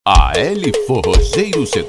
A.L. Forrozeiro CD.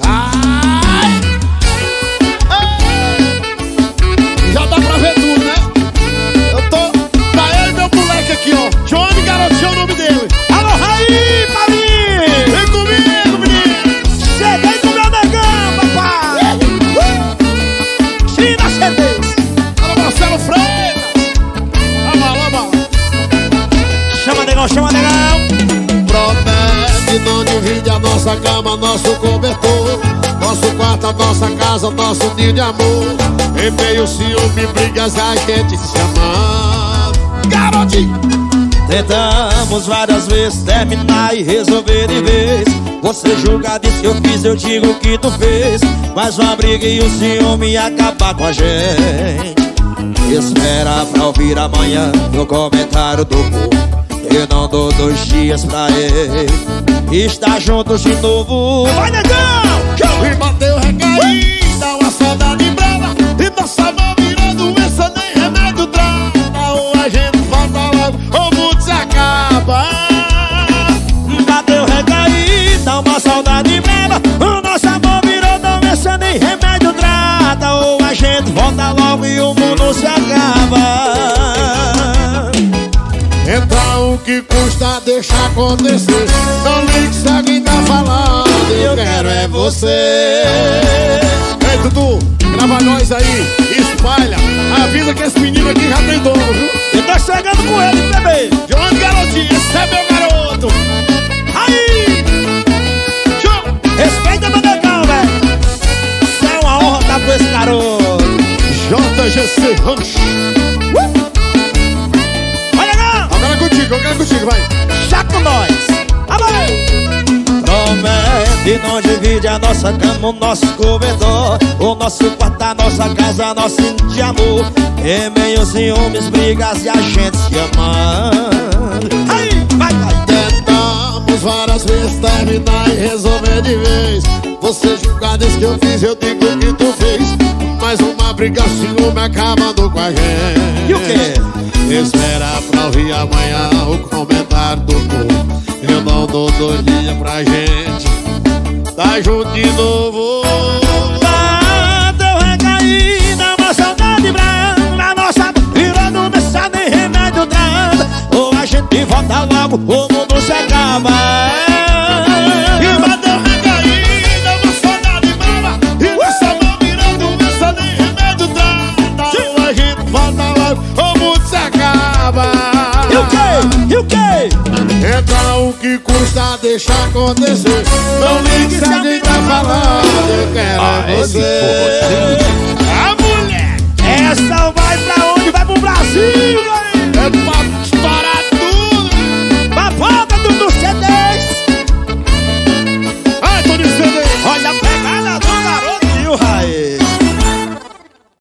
Já dá pra ver tudo, né? Eu tô... Tá ele, meu moleque aqui, ó. Johnny Garotinho é o nome dele. Alô, Raí, Paulinho! Vem comigo, menino! Cheguei com meu negão, papai! China CDs! Alô, Marcelo Freitas! Lama. Chama, negão, chama, negão! Promete, não divide a nossa cama, nosso cobertor, nosso quarto, a nossa casa, nosso ninho de amor. Em meio ciúme, brigas, a gente se ama. Garotinho! Tentamos várias vezes terminar e resolver de vez. Você julga, diz que eu fiz, eu digo que tu fez. Mas uma briga e o ciúme acabar com a gente. Espera pra ouvir amanhã no comentário do povo. Eu não dou 2 dias pra ele estar juntos de novo. Vai, negão! E bateu recaída, dá uma saudade brava. E nossa mão virou doença, nem remédio trata. Ou a gente volta logo, ou o mundo se acaba. Bateu recaída, dá uma saudade brava. O nosso amor virou doença, nem remédio trata. Ou a gente volta logo e o mundo se acaba. Então o que custa deixar acontecer? Não ligue se alguém tá falando. Eu quero é você. Ei, Dudu, grava nós aí, espalha. Avisa que esse menino aqui já tem dono, viu? Eu tô chegando com ele, bebê. Johnny Garotinho, esse é meu garoto. Aí! Chama! Respeita meu negão, velho. Isso é uma honra dar pra esse garoto. JGC Rancho. Eu quero contigo, vai. Já com nós. Alô! Promete, não divide a nossa cama, o nosso cobertor, o nosso quarto, a nossa casa, nosso ninho de amor. Em meio ciúmes, brigas e a gente se amando. Aí, vai. Tentamos várias vezes terminar e resolver de vez. Você julga, diz que eu fiz, eu digo que tu fez. Mais uma briga, ciúme acabando com a gente. E o quê? Espera pra ouvir amanhã o comentário do povo. Eu não dou 2 dias pra gente tá junto de novo. Bateu recaída, uma saudade branca. Nossa virando nessa nem remédio trata. Ou a gente volta logo, o mundo se acaba. E bateu recaída, uma saudade brava. E nossa mão virando nessa nem remédio trata. Ou a gente volta logo, o mundo se acaba. E o quê? E o quê? Então o que custa deixar acontecer? Não ligue se alguém tá falando. Eu quero é você.